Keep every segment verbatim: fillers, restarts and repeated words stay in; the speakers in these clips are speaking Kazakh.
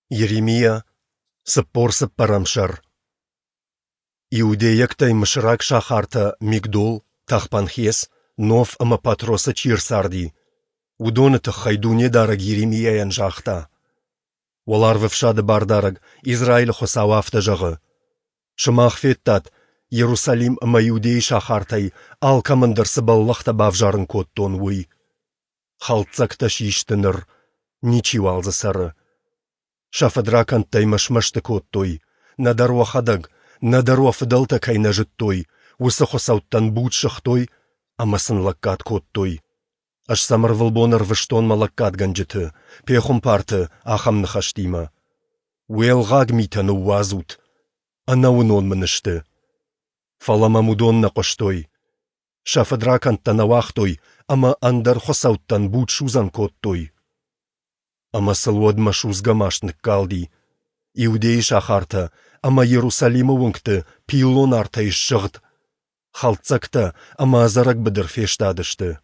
Еремия сыппор сыппарамшар. Иудеяктай мышрак шахарта Мигдол, Тахпанхес, Нов ама патроса чирсарди. Удоныты хайдуне дараг Еремияян жахта. Олар вывшады бардараг Израиль хосавафта жағы. Шымах феттат Иерусалим ама иудей шахартай ал командырсы баллахта бавжарын коттон уй. Халтцакта шиштыныр, ничивалзы сары. Шафадракантай машмашты коттой, надарва хадаг, надарва фыдалта кайна жыттой, усы хосауттан будшахтой, амасын лаккат коттой. Аш самырвылбоныр выштон малаккат ганжыты, пехум парты ахамны хаштима. Уэлгаг митаны уазут, анауынон мынышты. Фаламамудонна қоштой. Шафадракантан авахтой, ама андар хосауттан будшузан коттой. Ама сылуад машуз гамашнык калди. Иудей шахарта, ама Иерусалима вунгты пилон арта иш жығд. Халтцакта, ама азарак бідір фештадышты.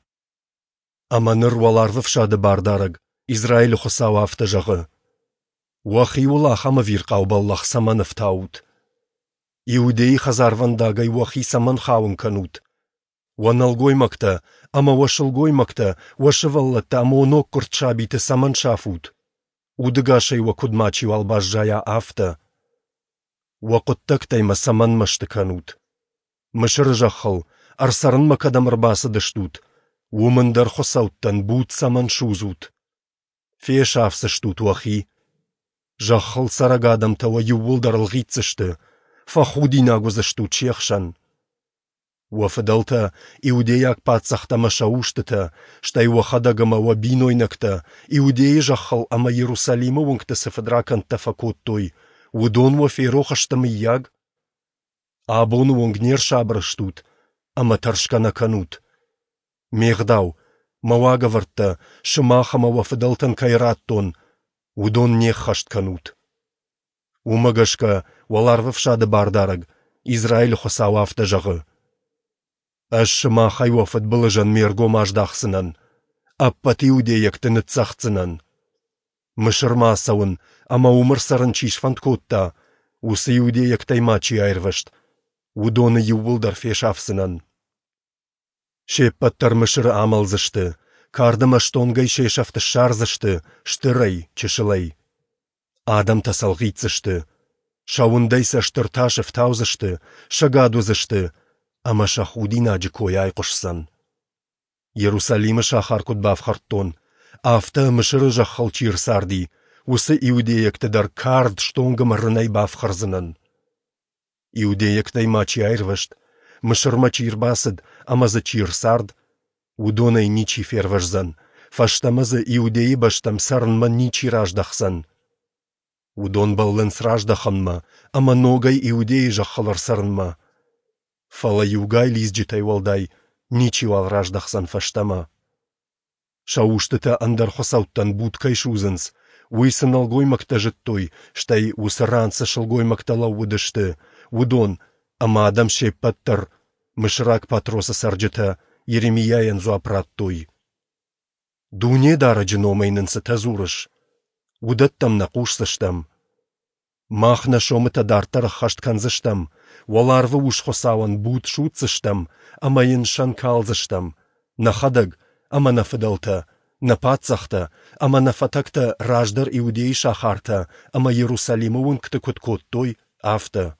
Ама ныр валарвы фшады бардараг, Израиль хосау афты жағы. Уахи улах ама вирқау баллах саман афтаут. Иудей хазарвандагай уахи саман хауын канут. Ваналгой макта, ама вашылгой макта, вашываллатта, ама онок куртшабиты саман шафут. Удыгашай вакудмачи валбажжая афта. Вакуттактайма саман машты канут. Мышыр жахыл, арсарын макадамыр басы дыштут. Умындар хосауттан буд саман шузут. Феш афсыштут вахи. Жахыл сарагадам тава ювулдарыл гитсышты. Фахудинагузышту чехшан. Уафыдалта иудеяк пацахта машауштыта, штай уахадагама вабинойнакта, иудеи жахал ама Иерусалима вунгта сафадраканта факоттой, удон уафейрохаштамы яг. Абону вунгнер шабрыштут, ама таршкана канут. Мехдау, мавагаварта, шымахама уафыдалтан кайраттон, удон нехашт канут. Умагашка валарвывшады бардараг, Израиль хосауафта жағы. Ашшыма хайуафыт былыжан мергом аждақсынан, аппат иудеяк тынытсақцынан. Мышырма сауын, ама умырсарын чишфанд котта, усы иудеяк таймачи айрвышт, удоны ювылдар фешафсынан. Шеппаттар мышыры амалзышты, кардыма штонгай шешафты шарзышты, штырай, чешылай. Адам тасалғитсышты, шауындайса штырташыф таузышты, шагадузышты, ама шахудина джикой айқушсан. Иерусалимы шахар кудбав харттон, афта мышыры жахал чирсарди, усы иудеякты дар кард штонгам рынай бав харзынан. Иудеяктай мачи айрвашт, мышырма чирбасыд, ама за чирсард, удонай ничи фервашзан, фаштамазы иудеи баштам сарнма ничи раждахсан. Удон баллын сраждаханма, ама ногай иудеи жахалар сарнма. Фала югай лизджитай валдай, ничи вал раждахсан фаштама. Шауштыта андар хосауттан будкай шузынс, уйсын алгой макта жыттой, штай усыранса шылгой мактала удышты, удон, ама адам шеппаттар, мышрак патроса сарджыта, Еремияян зуапраттой. Дуне дара джиномайнынсы тазурыш, удаттам нақушсыштам. Махна шомыта дартар хаштканзыштам, валарвы уш хосауан буд шутсыштам, ама яншан калзыштам. На хадаг, ама на фыдалта, на пацахта, ама на фатакта раждар иудей шахарта, ама Иерусалима вункты куткоттой, афта.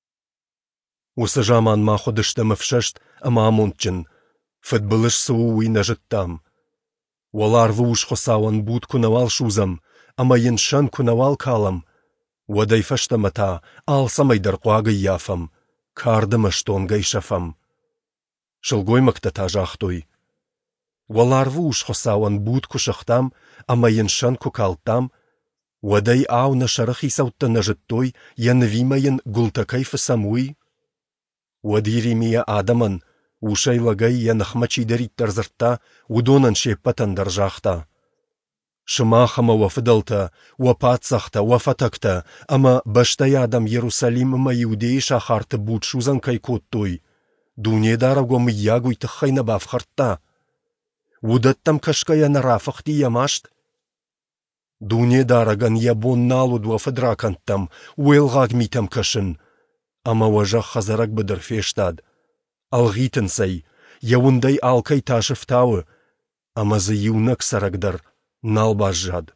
Усы жаман маходыштам вшашт, ама амунтчын, фыдбылыш сууи нажыттам. Валарвы уш хосауан буд кунавал шузам, ама яншан кунавал калам. Waday fashtamata, al samay darqwaga yafam, kardama shtonga ishafam. Shilgoy maktata jahtoy. Walarvu ush khosawan bud kushachtam, ama yanshan kukaltam, waday aw na sharachi sauta najittoy, yanvimayan gultakay fasamuy. Wadirimiya adaman, ushay lagay yanachmachi darit tarzarta, udonan shepatan darjahta. Шымахама вафыдалта, вапатсахта, вафатакта, ама баштай адам Иерусалимыма иудеи шахарты будшузан кайкоттой. Дуне дарагом ягуй тахайна бавхарта. Удаттам кашкая нарафахти ямашт. Дуне дараган ябон налуд вафадракантам, уэлгаг митам кашын. Ама важах хазарак бадыр фештад. Алгитынсай, яундай алкай ташыфтауы, ама за юнак сарагдар налбажжад.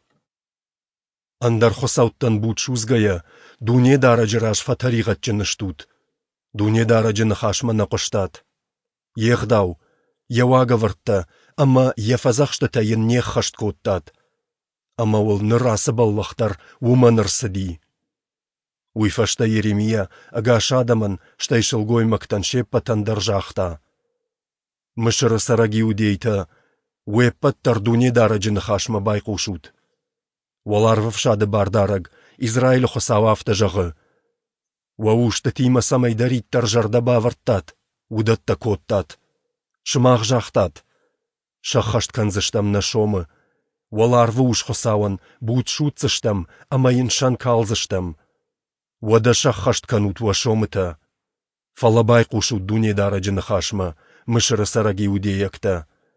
Андар хосауттан бутшузгая, дуне дараджыраш фатаригат жыныштут. Дуне дараджыны хашма нақыштат. Ехдау, яуага вартта, ама яфазахшта тайын нех хашт коттат. Ама ол нырасы баллахтар уманырсыди. Уйфашта Еремия, ага шадаман, штай шылгой мактаншеп патандар жахта. Мышыры сараги удейта, уэппаттар дуне дараджыны хашма байқушут. Валарвыв шады бардараг, Израиль хосавафта жағы. Ваушта тима самайдариттар жарда баварттат, удатта коттат. Шымақ жақтат. Шахашт канзыштам на шомы. Валарвы уш хосауан, буд шутсыштам, амайын шан калзыштам. Вада шахашт канут вашомыта. Фалабай кушут дуне дараджыны хашма, мышыры сараги удеякта.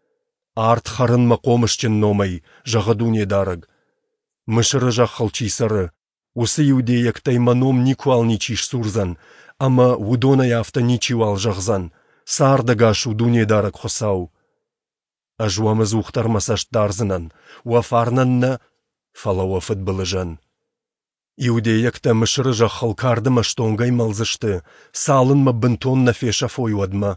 Арт харын мақомышчын номай, жағы дуне дараг. Мышыры жақ халчисары. Усы иудеяктай маном никуал ничиш сурзан, ама вудона яфта ничуал жағзан. Сардагаш удуне дараг хосау. Ажуамыз ухтар масашт дарзынан, уафарнанна фалауафыт былыжан. Иудеякта мышыры жақ халкарды маштонгай малзышты, салын ма бынтонна феша фойуадма.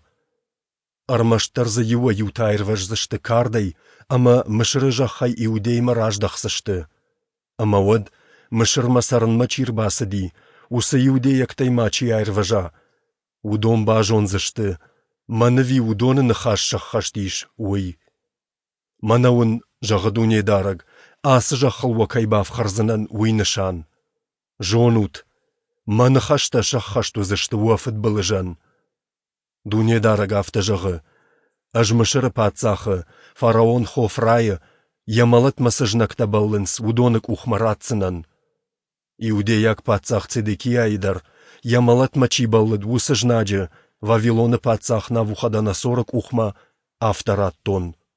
Армаштарзы юа ютайрважзышты кардай, ама мышыры жақ хай иудейма раждақсышты. Ама вад, мышыр масарын мачир басыди, усы иудеяктай мачи айрважа. Удон бажонзышты, манави удоны нахаш шахаштиш, уй. Манауын жағы дуне дараг, асы жақыл вакайбав харзынан уй нышан. Жонут, манахашта шахаштузышты уафыт былыжан. Дуне дараг афта жағы, аж мышыры патсахы, фараон хофрайы, ямалат масыжнакта баллынс удонық ухмаратсынан. Иудеяк патсах Цедекияйдар, ямалат мачи баллыд усыжнаджы, Вавилоны патсах Навуходоносорок ухма автарат тон.